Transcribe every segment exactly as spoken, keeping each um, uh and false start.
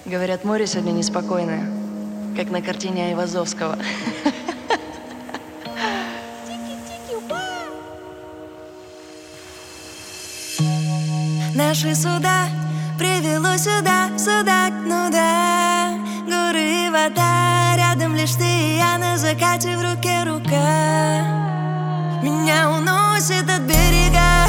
Говорят, море сегодня неспокойное, как на картине Айвазовского. Наши суда привело сюда, сюда, ну да. Горы и вода, рядом лишь ты и я, на закате в руке рука. Меня уносит от берега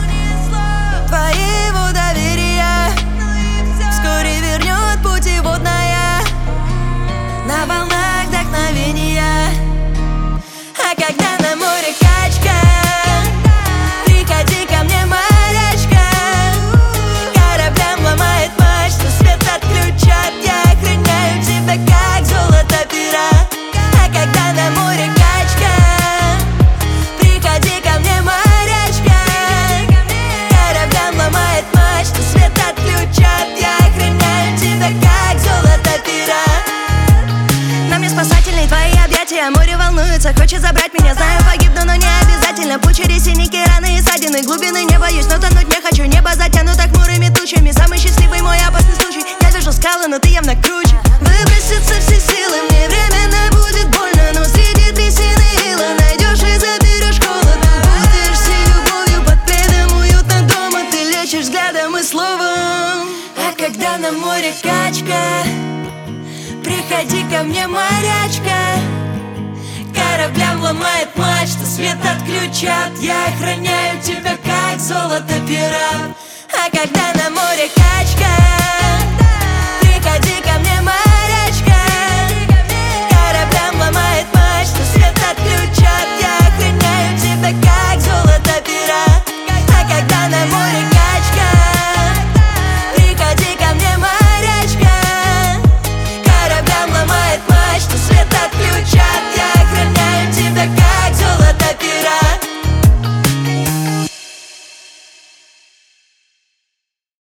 твоего доверия. Вскоре вернет путеводная на волнах вдохновения. А когда на море качка, приходи ко мне, морячка. Кораблям ломает мачту, свет отключат, я охраняю тебя, как золото пера. А когда на море качка, приходи ко мне, морячка. Кораблям ломает мачту, свет отключат, я охраняю тебя, как золото пера. На мне спасательные твои объятия, море волнуется, хочет забрать меня. Знаю, погибну, но не обязательно. Путь через синяки, раны и ссадины. Глубины не боюсь, но тонуть не хочу. Небо затянуто хмурыми тучами. Самый счастливый мой опасный случай. Я вижу скалы, но ты явно круче. Выбросятся все силы, мне временно будет больно, но среди трясин и ила найдешь и заберешь холод. Будешь любовью под пледом, уютно дома. Ты лечишь взглядом и словом. А когда на море качка, приходи ко мне, морячка. Кораблям ломает мачту, свет отключат, я охраняю тебя, как золото пера. А когда на море качка,